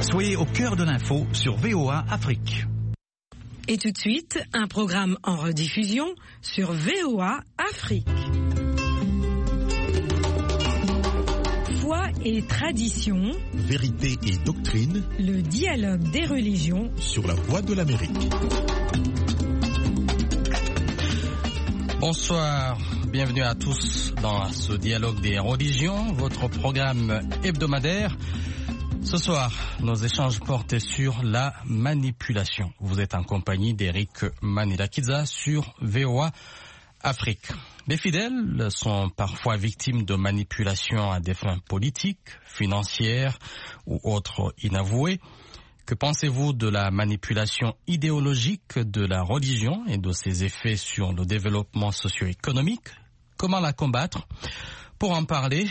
Soyez au cœur de l'info sur VOA Afrique. Et tout de suite, un programme en rediffusion sur VOA Afrique. Foi et tradition, vérité et doctrine, le dialogue des religions sur la Voix de l'Amérique. Bonsoir, bienvenue à tous dans ce dialogue des religions, votre programme hebdomadaire. Ce soir, nos échanges portent sur la manipulation. Vous êtes en compagnie d'Eric Manilakidza sur VOA Afrique. Les fidèles sont parfois victimes de manipulations à des fins politiques, financières ou autres inavouées. Que pensez-vous de la manipulation idéologique de la religion et de ses effets sur le développement socio-économique? Comment la combattre? Pour en parler,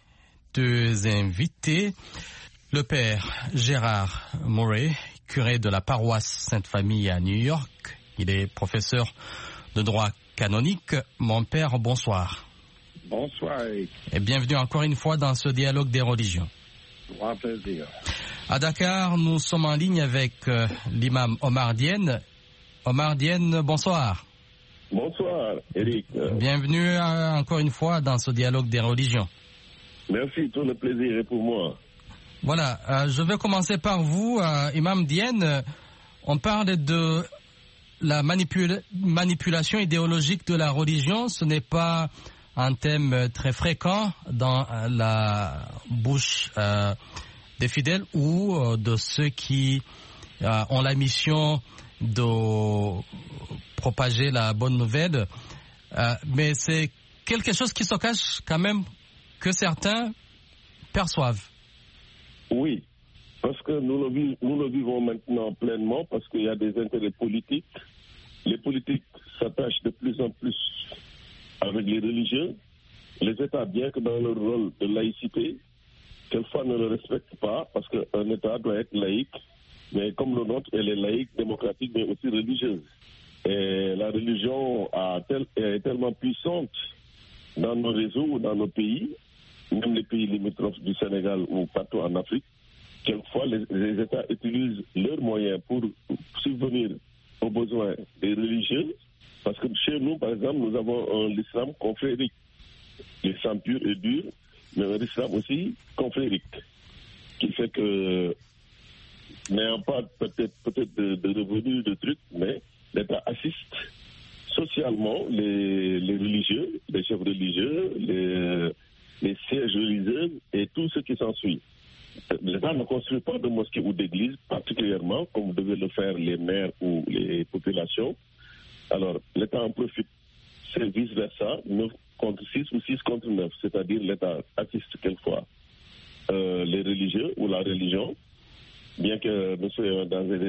deux invités. Le père Gérard Murray, curé de la paroisse Sainte-Famille à New York. Il est professeur de droit canonique. Mon père, bonsoir. Bonsoir. Et bienvenue encore une fois dans ce dialogue des religions. Grand plaisir. À Dakar, nous sommes en ligne avec l'imam Omar Diène. Omar Diène, bonsoir. Bonsoir, Eric. Bienvenue encore une fois dans ce dialogue des religions. Merci, tout le plaisir est pour moi. Voilà, je vais commencer par vous, imam Diène. On parle de la manipulation idéologique de la religion. Ce n'est pas un thème très fréquent dans la bouche des fidèles ou de ceux qui ont la mission de propager la bonne nouvelle. Mais c'est quelque chose qui se cache quand même que certains perçoivent. Oui, parce que nous le vivons maintenant pleinement, parce qu'il y a des intérêts politiques. Les politiques s'attachent de plus en plus avec les religieux. Les États, bien que dans leur rôle de laïcité, quelquefois ne le respectent pas, parce qu'un État doit être laïque, mais comme le nôtre, elle est laïque, démocratique, mais aussi religieuse. Et la religion est tellement puissante dans nos réseaux, dans nos pays, même les pays limitrophes du Sénégal ou partout en Afrique. Quelquefois, les États utilisent leurs moyens pour subvenir aux besoins des religieux, parce que chez nous, par exemple, nous avons l'islam confrérique, l'islam pur et dur, mais un islam aussi confrérique, qui fait que, n'ayant pas peut-être de revenus, de trucs, mais l'État assiste socialement les religieux, les chefs religieux, les sièges religieux et tout ce qui s'ensuit. L'État ne construit pas de mosquées ou d'églises, particulièrement, comme devaient le faire les maires ou les populations. Alors, l'État en profite. C'est vice-versa, 9 contre 6 ou 6 contre 9, c'est-à-dire l'État assiste quelquefois les religieux ou la religion, bien que nous soyons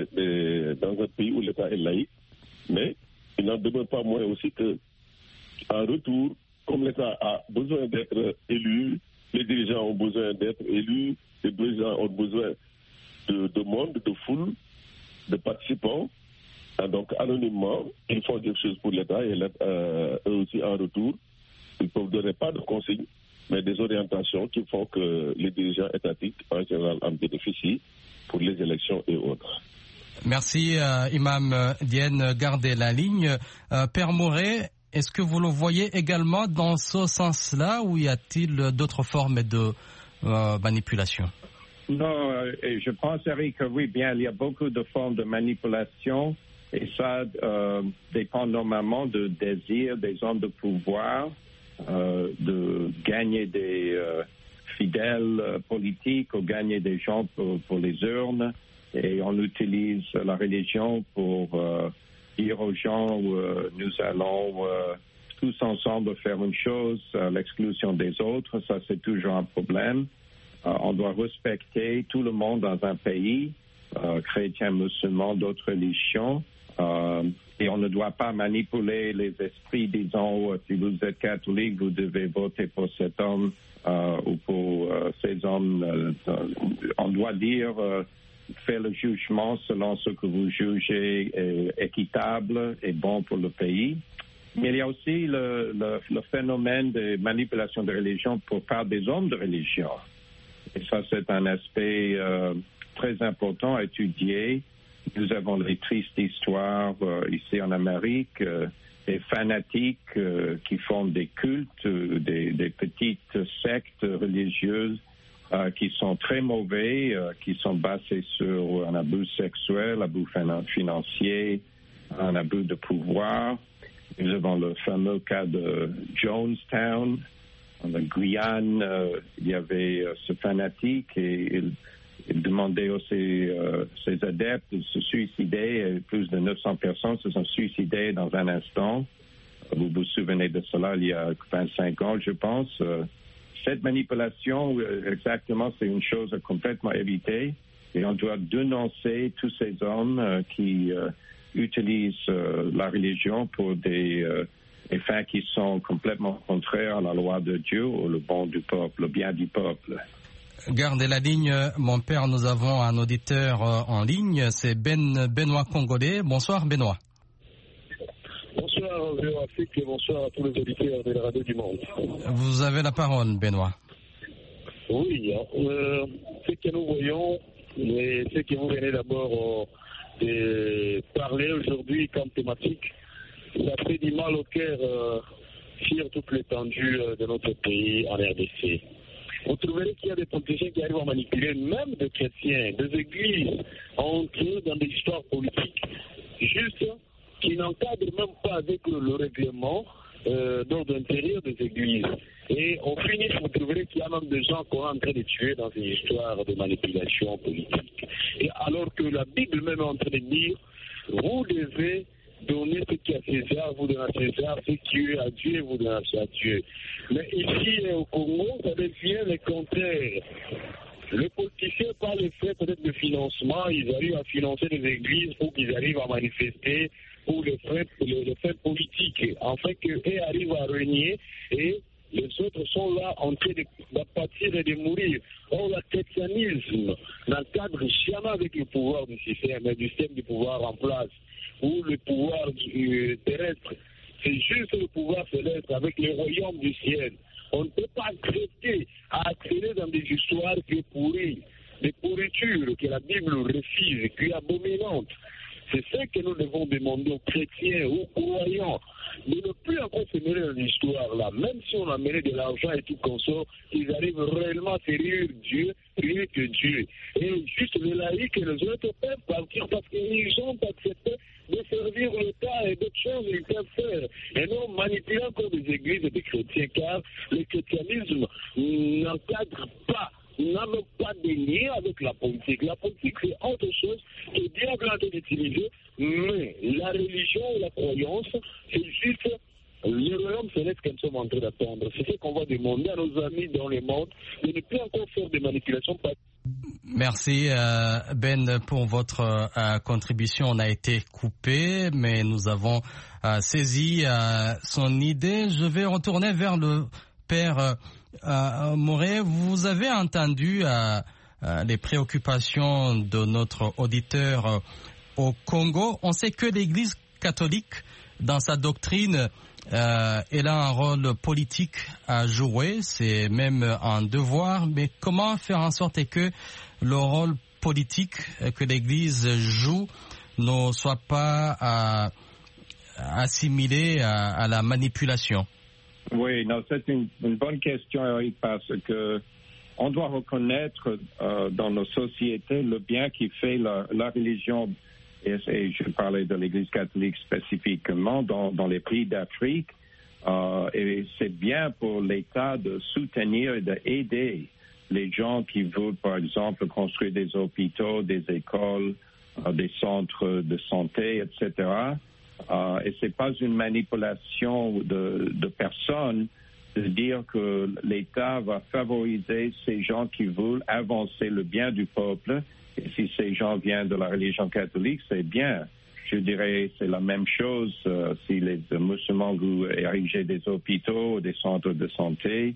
dans un pays où l'État est laïque, mais il n'en demeure pas moins aussi que, en retour, comme l'État a besoin d'être élu, les dirigeants ont besoin d'être élus, les dirigeants ont besoin de monde, de foule, de participants. Donc, anonymement, ils font quelque chose pour l'État et eux aussi, en retour, ils ne donner pas de consignes, mais des orientations qui font que les dirigeants étatiques, en général, en bénéficient pour les élections et autres. Merci, Imam Diène. Gardez la ligne. Père Murray, est-ce que vous le voyez également dans ce sens-là ou y a-t-il d'autres formes de manipulation? Non, je pense, Eric, que oui, bien, il y a beaucoup de formes de manipulation et ça dépend normalement du désir des hommes de pouvoir de gagner des fidèles politiques ou gagner des gens pour les urnes. Et on utilise la religion pour dire aux gens nous allons tous ensemble faire une chose à l'exclusion des autres. Ça, c'est toujours un problème. On doit respecter tout le monde dans un pays, chrétiens, musulmans, d'autres religions. Et on ne doit pas manipuler les esprits, disons, si vous êtes catholique, vous devez voter pour cet homme ou pour ces hommes. On doit dire, faire le jugement selon ce que vous jugez équitable et bon pour le pays. Mais il y a aussi le phénomène de manipulation de religion par des hommes de religion. Et ça, c'est un aspect très important à étudier. Nous avons les tristes histoires ici en Amérique, des fanatiques qui font des cultes, des petites sectes religieuses qui sont très mauvais, qui sont basés sur un abus sexuel, abus financier, un abus de pouvoir. Nous avons le fameux cas de Jonestown. En Guyane, il y avait ce fanatique et il demandait à ses adeptes de se suicider. Et plus de 900 personnes se sont suicidées dans un instant. Vous vous souvenez de cela il y a 25 ans, je pense. Cette manipulation, exactement, c'est une chose à complètement éviter. Et on doit dénoncer tous ces hommes qui utilisent la religion pour des fins qui sont complètement contraires à la loi de Dieu ou le bon du peuple, le bien du peuple. Gardez la ligne, mon père. Nous avons un auditeur en ligne. C'est Benoît Congolais. Bonsoir, Benoît. Bonsoir, VOA Afrique, et bonsoir à tous les auditeurs de la radio du monde. Vous avez la parole, Benoît. Oui, ce que nous voyons, et ce que vous venez d'abord de parler aujourd'hui comme thématique, ça fait du mal au cœur sur toute l'étendue de notre pays en RDC. Vous trouverez qu'il y a des politiciens qui arrivent à manipuler même des chrétiens, des églises, entrés dans des histoires politiques, juste qui n'encadrent même pas avec le règlement d'ordre intérieur des églises. Et au finish, vous trouverez qu'il y a même des gens qu'on est en train de tuer dans ces histoires de manipulation politique. Et alors que la Bible même est en train de dire, vous devez donner ce qui est à César, vous donnez à César, ce qui est à Dieu, vous donnez à Dieu. Mais ici, au Congo, ça devient le contraire. Les politiciens, par le fait peut-être de financement, ils arrivent à financer des églises pour qu'ils arrivent à manifester pour les faits politiques, afin qu'eux arrivent à régner et les autres sont là en train d'apathir et de mourir. Or, le chrétianisme n'encadre jamais avec le pouvoir du système, mais du système du pouvoir en place, ou le pouvoir terrestre. C'est juste le pouvoir céleste avec le royaume du ciel. On ne peut pas accepter à accéder dans des histoires qui sont pourries, des pourritures que la Bible refuse, qui est abominante. C'est ce que nous devons demander aux chrétiens, aux croyants, de ne plus encore se mêler dans l'histoire là. Même si on a mêlé de l'argent et tout consort, ils arrivent réellement à servir Dieu, rien que Dieu. Et juste les laïcs et les autres peuvent partir parce qu'ils ont accepté de servir l'État et d'autres choses ils peuvent faire. Et non manipuler encore des églises et des chrétiens, car le chrétianisme n'encadre pas, n'a même pas de lien avec la politique. La politique, c'est autre chose que Dieu a train d'utiliser, mais la religion et la croyance, c'est juste le royaume céleste que nous sommes en train d'attendre. C'est ce qu'on va demander à nos amis dans le monde, de ne plus encore faire des manipulations. Merci Ben pour votre contribution. On a été coupé, mais nous avons saisi son idée. Je vais retourner vers le père Moret. Vous avez entendu les préoccupations de notre auditeur au Congo. On sait que l'Église catholique, dans sa doctrine, elle a un rôle politique à jouer, c'est même un devoir, mais comment faire en sorte que le rôle politique que l'Église joue ne soit pas assimilé à la manipulation? Oui, non, c'est une bonne question, Eric, parce que on doit reconnaître dans nos sociétés le bien qui fait la religion. Et je parlais de l'Église catholique spécifiquement dans les pays d'Afrique. Et c'est bien pour l'État de soutenir et d'aider les gens qui veulent, par exemple, construire des hôpitaux, des écoles, des centres de santé, etc. Et c'est pas une manipulation de personnes de dire que l'État va favoriser ces gens qui veulent avancer le bien du peuple. Et si ces gens viennent de la religion catholique, c'est bien. Je dirais c'est la même chose si les musulmans veulent ériger des hôpitaux, des centres de santé.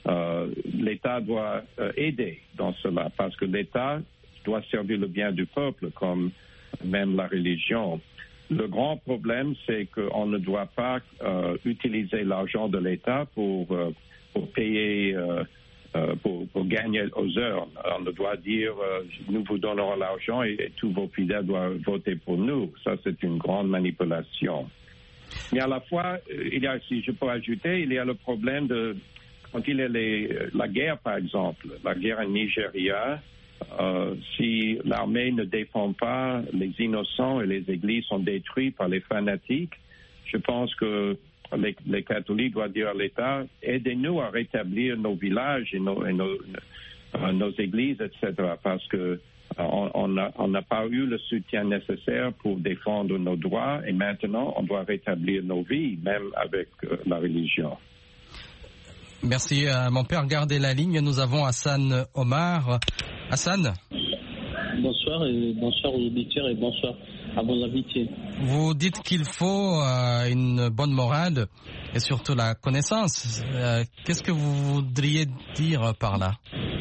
L'État doit aider dans cela parce que l'État doit servir le bien du peuple comme même la religion. Le grand problème, c'est qu'on ne doit pas utiliser l'argent de l'État pour payer pour gagner aux heures. On doit dire nous vous donnerons l'argent et tous vos fidèles doivent voter pour nous. Ça, c'est une grande manipulation. Mais à la fois, il y a, si je peux ajouter, il y a le problème de quand il y a la guerre, par exemple, la guerre en Nigeria. Si l'armée ne défend pas les innocents et les églises sont détruites par les fanatiques, je pense que les catholiques doivent dire à l'État, aidez-nous à rétablir nos villages et nos églises, etc. Parce que on n'a pas eu le soutien nécessaire pour défendre nos droits et maintenant on doit rétablir nos vies, même avec la religion. Merci, mon père. Gardez la ligne. Nous avons Hassan Omar. Hassan. Bonsoir aux auditeurs et bonsoir à vos invités. Vous dites qu'il faut une bonne morale et surtout la connaissance. Qu'est-ce que vous voudriez dire par là?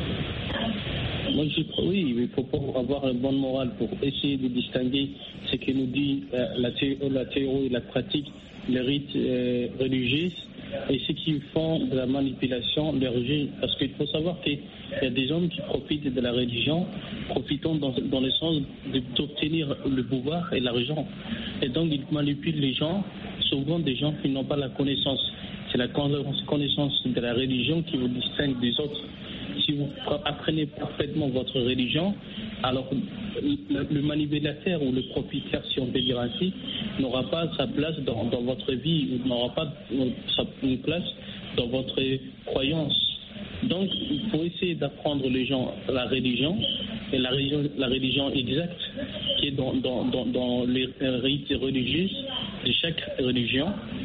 Moi, je crois, oui, il faut pas avoir une bonne morale pour essayer de distinguer ce que nous dit la théorie et la pratique, les rites religieux et ceux qui font de la manipulation des religieux. Parce qu'il faut savoir qu'il y a des hommes qui profitent de la religion, profitant dans le sens d'obtenir le pouvoir et l'argent. Et donc, ils manipulent les gens, souvent des gens qui n'ont pas la connaissance. C'est la connaissance de la religion qui vous distingue des autres. Si vous apprenez parfaitement votre religion, alors le manipulateur ou le propriétaire, si on peut dire ainsi, n'aura pas sa place dans votre vie, n'aura pas une place dans votre croyance. Donc, il faut essayer d'apprendre les gens la religion, et la religion exacte qui est dans les rites religieux de chaque religion,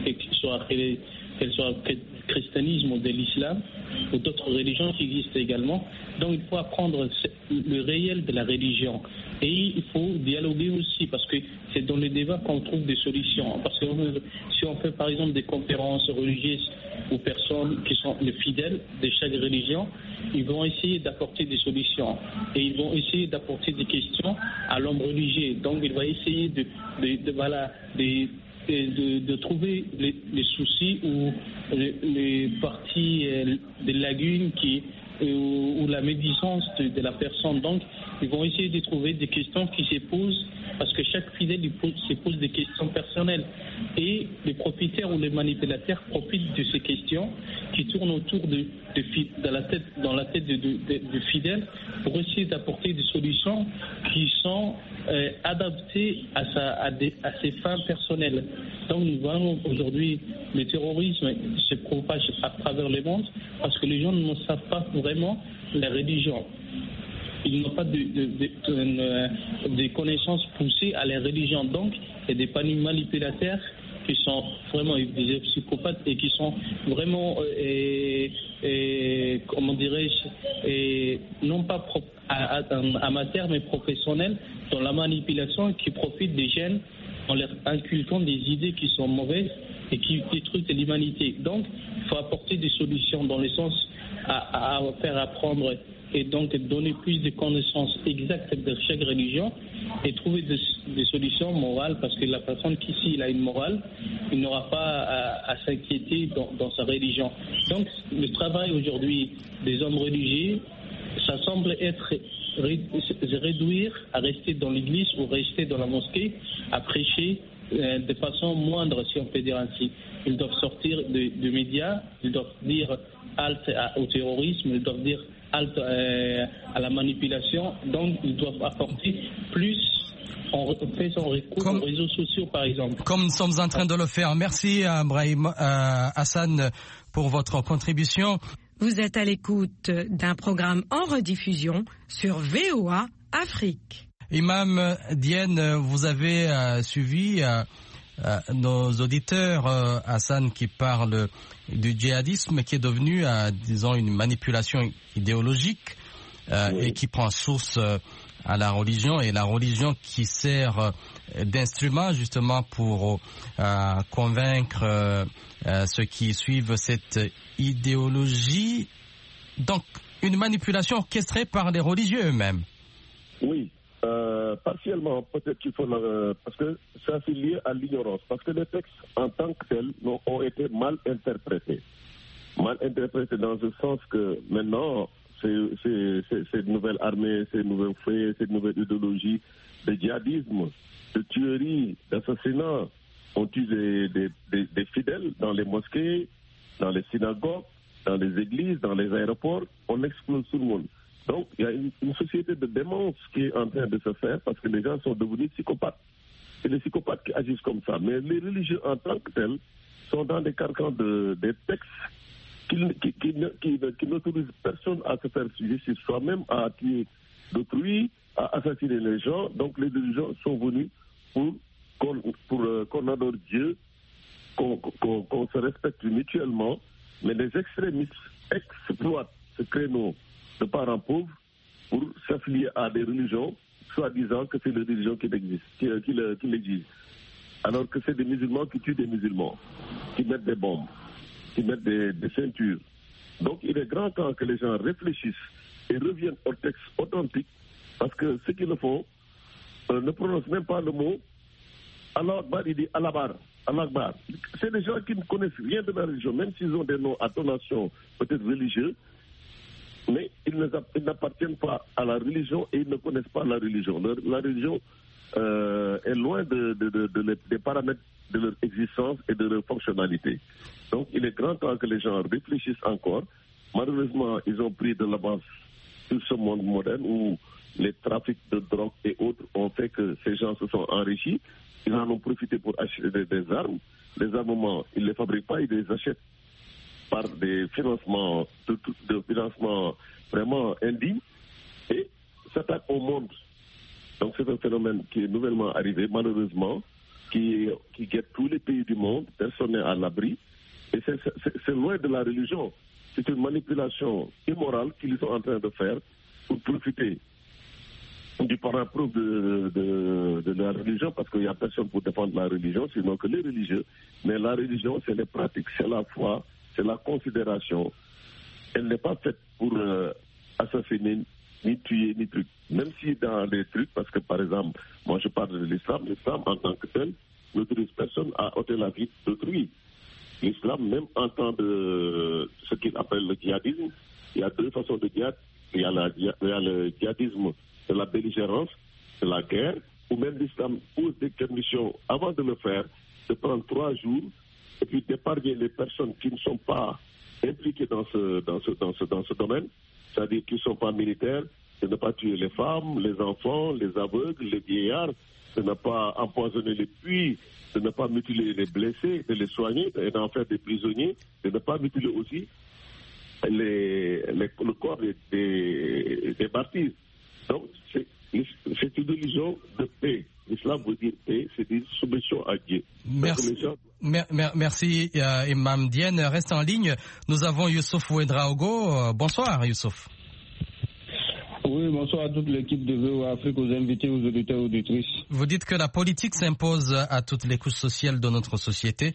qu'elle soit christianisme ou de l'islam ou d'autres religions qui existent également. Donc il faut apprendre le réel de la religion et il faut dialoguer aussi parce que c'est dans les débats qu'on trouve des solutions. Parce que si on fait par exemple des conférences religieuses aux personnes qui sont les fidèles de chaque religion, ils vont essayer d'apporter des solutions et ils vont essayer d'apporter des questions à l'homme religieux. Donc il va essayer de trouver les soucis ou les parties des lagunes ou la médisance de la personne. Donc, ils vont essayer de trouver des questions qui se posent parce que chaque fidèle se pose des questions personnelles. Et les propriétaires ou les manipulateurs profitent de ces questions qui tournent autour dans la tête du fidèle pour essayer d'apporter des solutions qui sont adaptées à ses fins personnelles. Donc nous voyons aujourd'hui le terrorisme se propage à travers le monde parce que les gens ne savent pas vraiment la religion. Ils n'ont pas de connaissances poussées à la religion. Donc, il y a des manipulateurs qui sont vraiment des psychopathes et qui sont vraiment, comment dirais-je, non pas amateurs mais professionnels dans la manipulation qui profitent des jeunes en leur inculquant des idées qui sont mauvaises et qui détruisent l'humanité. Donc, il faut apporter des solutions dans le sens à faire apprendre et donc donner plus de connaissances exactes de chaque religion et trouver des solutions morales parce que la personne qui, s'il a une morale, il n'aura pas à s'inquiéter dans sa religion. Donc, le travail aujourd'hui des hommes religieux, ça semble être réduire à rester dans l'église ou rester dans la mosquée à prêcher de façon moindre, si on peut dire ainsi. Ils doivent sortir des médias, ils doivent dire halte au terrorisme, ils doivent dire halte à la manipulation. Donc, ils doivent apporter plus en faisant recours aux réseaux sociaux, par exemple. Comme nous sommes en train de le faire. Merci, Brahim Hassan, pour votre contribution. Vous êtes à l'écoute d'un programme en rediffusion sur VOA Afrique. Imam Diène, vous avez suivi nos auditeurs, Hassan qui parle du djihadisme qui est devenu, disons, une manipulation idéologique et qui prend source à la religion et la religion qui sert d'instrument justement pour convaincre ceux qui suivent cette idéologie. Donc, une manipulation orchestrée par les religieux eux-mêmes. Oui. Partiellement, peut-être qu'il faut parce que ça c'est lié à l'ignorance, parce que les textes en tant que tels ont été mal interprétés. mal interprété dans ce sens que maintenant, cette nouvelle armée, ces nouveaux faits, cette nouvelle idéologie de djihadisme, de tuerie, d'assassinat, ont tué des fidèles dans les mosquées, dans les synagogues, dans les églises, dans les aéroports. On explose tout le monde. Donc, il y a une société de démence qui est en train de se faire parce que les gens sont devenus psychopathes. C'est les psychopathes qui agissent comme ça. Mais les religieux en tant que tels sont dans des carcans des textes qui n'autorisent personne à se faire justice soi-même, à tuer d'autrui, à assassiner les gens. Donc, les religions sont venus pour qu'on adore Dieu, qu'on se respecte mutuellement. Mais les extrémistes exploitent ce créneau de parents pauvres pour s'affilier à des religions, soi-disant que c'est les religions qui l'exigent. Alors que c'est des musulmans qui tuent des musulmans, qui mettent des bombes, qui mettent des ceintures. Donc il est grand temps que les gens réfléchissent et reviennent au texte authentique, parce que ceux qui le font ne prononcent même pas le mot Allah Akbar, il dit Allah Akbar. C'est des gens qui ne connaissent rien de la religion, même s'ils ont des noms à tonation peut-être religieux, mais ils n'appartiennent pas à la religion et ils ne connaissent pas la religion. La religion est loin des paramètres de leur existence et de leur fonctionnalité. Donc il est grand temps que les gens réfléchissent encore. Malheureusement, ils ont pris de l'avance sur ce monde moderne où les trafics de drogue et autres ont fait que ces gens se sont enrichis. Ils en ont profité pour acheter des armes. Les armements, ils ne les fabriquent pas, ils les achètent par des financements, de financement vraiment indignes, et s'attaquent au monde. Donc c'est un phénomène qui est nouvellement arrivé, malheureusement, qui guette tous les pays du monde. Personne n'est à l'abri. Et c'est loin de la religion. C'est une manipulation immorale qu'ils sont en train de faire pour profiter du parent pauvre de la religion, parce qu'il n'y a personne pour défendre la religion, sinon que les religieux. Mais la religion, c'est les pratiques, c'est la foi, c'est la considération. Elle n'est pas faite pour assassiner, ni tuer, ni truc. Même si dans les trucs, parce que par exemple, moi je parle de l'islam en tant que tel n'autorise personne à ôter la vie d'autrui. L'islam, même en tant de ce qu'il appelle le djihadisme, il y a deux façons de djihad. Il y a le djihadisme de la belligérance, de la guerre, ou même l'islam pose des conditions avant de le faire, de prendre 3 jours et puis d'épargner les personnes qui ne sont pas impliquées dans ce domaine, c'est-à-dire qui ne sont pas militaires, de ne pas tuer les femmes, les enfants, les aveugles, les vieillards, de ne pas empoisonner les puits, de ne pas mutiler les blessés, de les soigner et d'en faire des prisonniers, de ne pas mutiler aussi le corps des martyrs. Donc, c'est une religion de paix. L'islam veut dire paix, c'est une soumission à Dieu. Merci Imam Diène. Reste en ligne. Nous avons Youssouf Ouedraogo. Bonsoir Youssouf. Oui, bonsoir à toute l'équipe de VOA Afrique, aux invités, aux auditeurs, aux auditrices. Vous dites que la politique s'impose à toutes les couches sociales de notre société.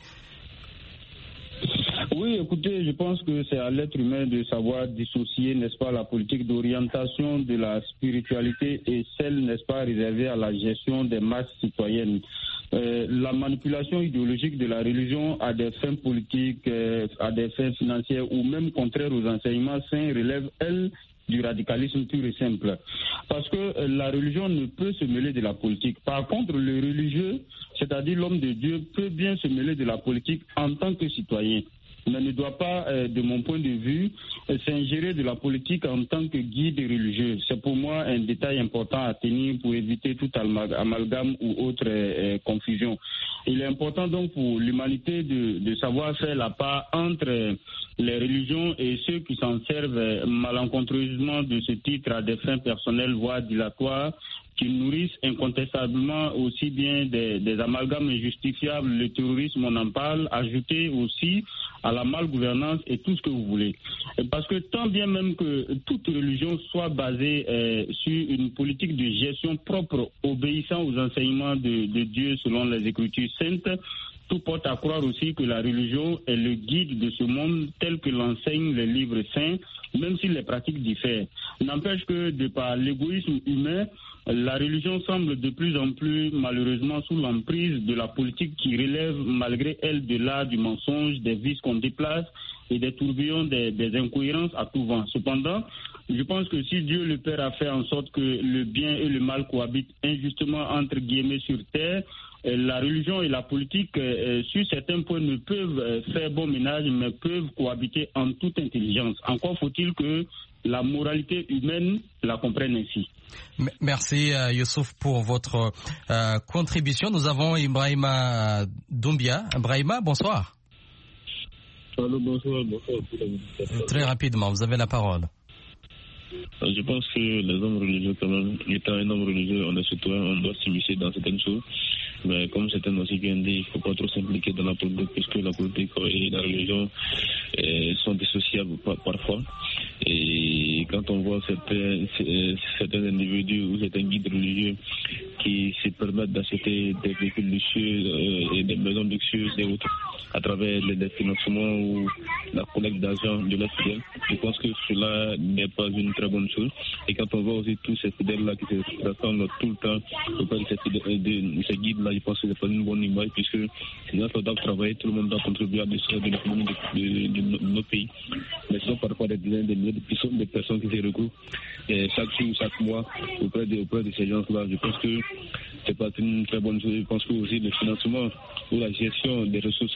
Oui, écoutez, je pense que c'est à l'être humain de savoir dissocier, n'est-ce pas, la politique d'orientation de la spiritualité et celle, n'est-ce pas, réservée à la gestion des masses citoyennes. La manipulation idéologique de la religion à des fins politiques, à des fins financières ou même contraires aux enseignements saints relève, elle, du radicalisme pur et simple. Parce que la religion ne peut se mêler de la politique. Par contre, le religieux, c'est-à-dire l'homme de Dieu, peut bien se mêler de la politique en tant que citoyen, mais ne doit pas, de mon point de vue, s'ingérer de la politique en tant que guide religieux. C'est pour moi un détail important à tenir pour éviter tout amalgame ou autre confusion. Il est important donc pour l'humanité de savoir faire la part entre les religions et ceux qui s'en servent malencontreusement de ce titre à des fins personnelles, voire dilatoires, qui nourrissent incontestablement aussi bien des amalgames injustifiables. Le terrorisme, on en parle, ajouté aussi à la malgouvernance et tout ce que vous voulez. Parce que tant bien même que toute religion soit basée sur une politique de gestion propre, obéissant aux enseignements de Dieu selon les Écritures saintes, tout porte à croire aussi que la religion est le guide de ce monde tel que l'enseignent les livres saints, même si les pratiques diffèrent. N'empêche que, de par l'égoïsme humain, la religion semble de plus en plus, malheureusement, sous l'emprise de la politique qui relève, malgré elle, de l'art du mensonge, des vices qu'on déplace et des tourbillons, des incohérences à tout vent. Cependant, je pense que si Dieu le Père a fait en sorte que le bien et le mal cohabitent injustement, entre guillemets, sur terre, la religion et la politique, sur certains points, ne peuvent faire bon ménage, mais peuvent cohabiter en toute intelligence. Encore faut-il que la moralité humaine la comprenne ainsi. Merci Youssouf pour votre contribution. Nous avons Ibrahima Doumbia. Ibrahima, bonsoir. Allô, bonsoir. Très rapidement, vous avez la parole. Je pense que les hommes religieux, quand même, étant un homme religieux, on est citoyen, on doit s'immiscer dans certaines choses. Mais comme certains aussi viennent dire, il ne faut pas trop s'impliquer dans la politique, puisque la politique et la religion sont dissociables parfois. Et quand on voit certains individus ou certains guides religieux qui se permettent d'acheter des véhicules luxueux et des maisons luxueuses et autres à travers les financements ou la collecte d'argent de leurs fidèles, je pense que cela n'est pas une très bonne chose. Et quand on voit aussi tous ces fidèles-là qui se rassemblent tout le temps auprès de ces guides-là, je pense que ce n'est pas une bonne image, puisque ces gens doivent travailler, tout le monde doit contribuer à l'essor de l'économie de nos pays. Mais ce sont parfois des dizaines de milliers de personnes qui se regroupent chaque jour, chaque mois auprès de ces gens-là. Je pense que c'est pas une très bonne chose. Je pense que aussi le financement ou la gestion des ressources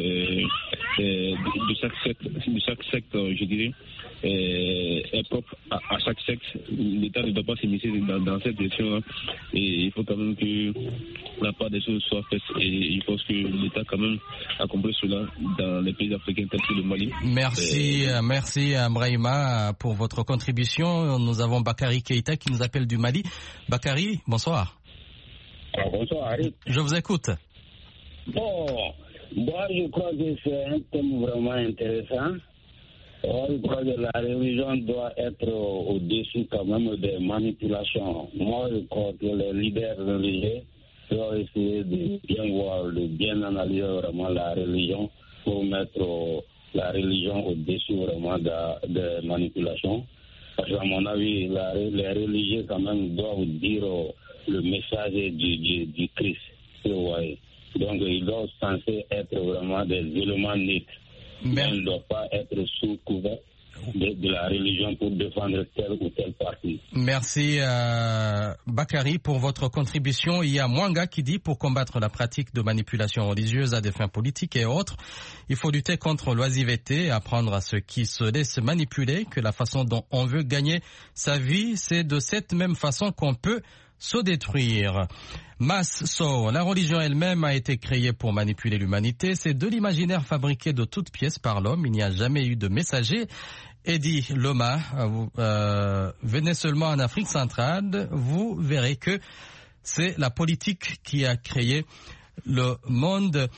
de chaque secte, je dirais, est propre à chaque secte. L'État ne doit pas s'immiscer dans cette gestion-là. Et il faut quand même que la part des choses soit faite. Et je pense que l'État quand même a compris cela dans les pays africains tels que le Mali. Merci Brahima pour votre contribution. Nous avons Bakary Keïta qui nous appelle du Mali. Bakary, bonsoir. Bonsoir Harry. Je vous écoute. Bon, moi je crois que c'est un thème vraiment intéressant. Je crois que la religion doit être au-dessus quand même des manipulations. Moi je crois que les leaders religieux doivent essayer de bien voir, de bien analyser vraiment la religion pour mettre la religion au-dessus vraiment des manipulations. Parce qu'à mon avis, les religieux quand même doivent dire le message du Christ. Donc ils doivent censés être vraiment des éléments nets. Mais ils ne doivent pas être sous couvert de la religion pour défendre tel ou tel parti. Merci Bakary pour votre contribution. Il y a Mwanga qui dit, pour combattre la pratique de manipulation religieuse à des fins politiques et autres, il faut lutter contre l'oisiveté, apprendre à ceux qui se laissent manipuler que la façon dont on veut gagner sa vie, c'est de cette même façon qu'on peut se détruire. La religion elle-même a été créée pour manipuler l'humanité. C'est de l'imaginaire fabriqué de toutes pièces par l'homme. Il n'y a jamais eu de messager. Eddie Loma, venez seulement en Afrique centrale, vous verrez que c'est la politique qui a créé le monde.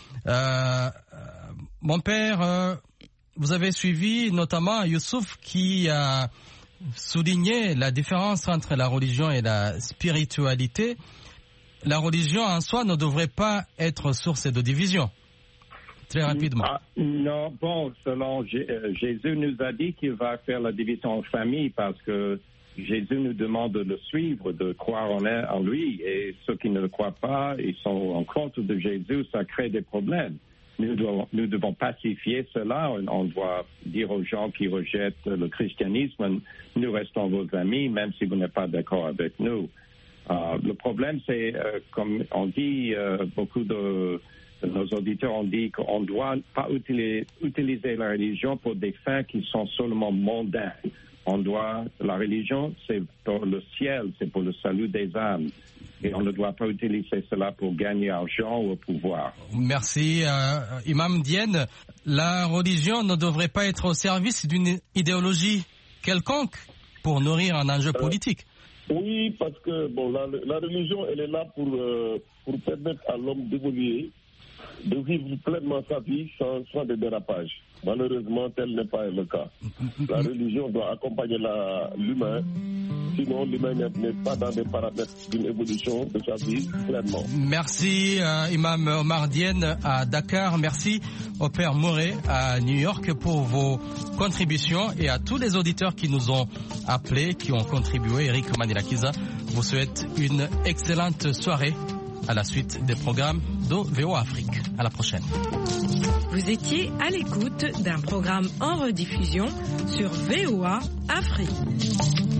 Mon père, vous avez suivi notamment Youssouf qui a souligné la différence entre la religion et la spiritualité. La religion en soi ne devrait pas être source de division. Très rapidement. Non, bon, selon Jésus nous a dit qu'il va faire la division en famille parce que Jésus nous demande de le suivre, de croire en lui. Et ceux qui ne le croient pas, ils sont en contre de Jésus, ça crée des problèmes. Nous devons pacifier cela. On doit dire aux gens qui rejettent le christianisme, nous restons vos amis, même si vous n'êtes pas d'accord avec nous. Le problème, c'est, comme on dit, beaucoup de nos auditeurs ont dit qu'on ne doit pas utiliser la religion pour des fins qui sont seulement mondaines. La religion, c'est pour le ciel, c'est pour le salut des âmes. Et on ne doit pas utiliser cela pour gagner argent ou pouvoir. Merci. Imam Diène, la religion ne devrait pas être au service d'une idéologie quelconque pour nourrir un enjeu politique. Oui, parce que la religion, elle est là pour permettre à l'homme d'évoluer, de vivre pleinement sa vie sans des dérapages. Malheureusement, tel n'est pas le cas. La religion doit accompagner l'humain Sinon, l'humain n'est pas dans des paramètres d'une évolution de sa vie pleinement. Merci Imam Omar Diène à Dakar. Merci au Père Mouré à New York pour vos contributions et à tous les auditeurs qui nous ont appelés, qui ont contribué. Eric Manilakiza vous souhaite une excellente soirée à la suite des programmes de VOA Afrique. À la prochaine. Vous étiez à l'écoute d'un programme en rediffusion sur VOA Afrique.